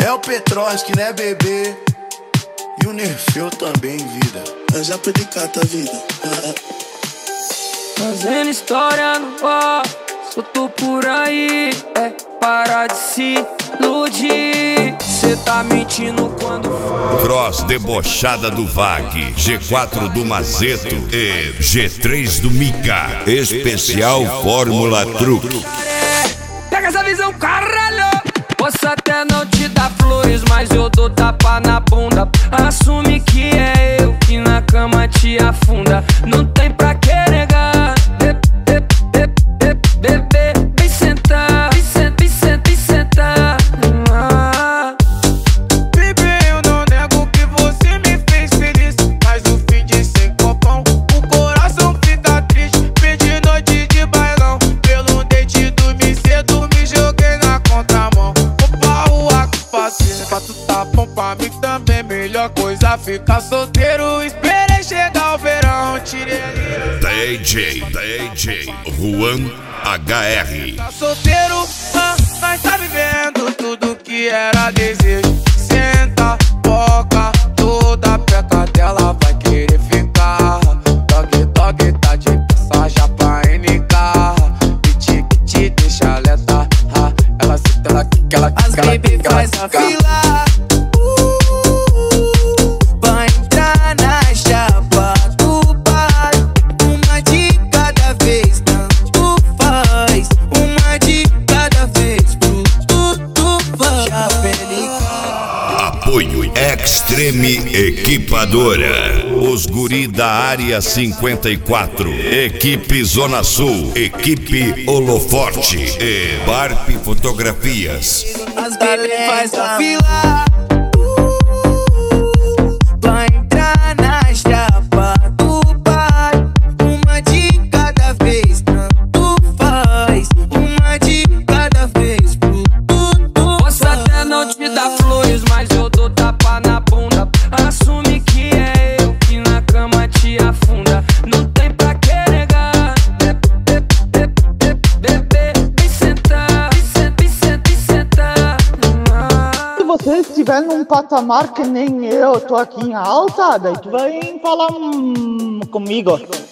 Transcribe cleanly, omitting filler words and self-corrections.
É o Petrovski, né, bebê? E o Nerfeu também, vida. Eu já predicata a vida. Fazendo história no ar, só tô por aí. É, para de se iludir. Cê tá mentindo quando fala. Cross debochada do Vag, G4 do Mazeto e G3 do Mika. Especial Fórmula Truque. Pega essa visão, caralho. Posso até não te dar flores, mas eu dou tapa na bunda. Assume que é eu que na cama te afunda. Não tem pra que negar. Bebê, vem sentar. Vem sentar. Bebê, eu não nego que você me fez feliz, mas o fim de sem copão, o coração fica triste. Perdi noite de bailão, pelo dente dormi cedo, me joguei na contramão. Pra tu tá bom, pra mim também melhor coisa ficar solteiro. Esperei chegar o verão, tirei DJ Juan HR. tá solteiro, nós tá vivendo tudo que era desejo. Senta, boca, toda perto dela vai querer ficar. Dog tá de passagem pra NK. Piti que te deixa alerta. Ela senta, ela quica, ela As baby faz a fila. vai entrar na chapa do bar. Uma de cada vez, tanto faz. Uma de cada vez, tudo faz. Apoio Extreme Equipadora. Os guri da área 54. Equipe Zona Sul. Equipe Holoforte. E Barp Fotografias. As baby faz a fila. Vai entrar na chapa do bar. Uma de cada vez, tanto faz. Uma de cada vez, tudo Posso até não te dar flores, mas eu dou tapa na bunda. Assume que é eu que na cama te afunda. Não tem pra que negar. Bebê, vem sentar. Vem sentar. Se você estiver num patamar que nem eu tô aqui em alta, daí tu vai falar comigo.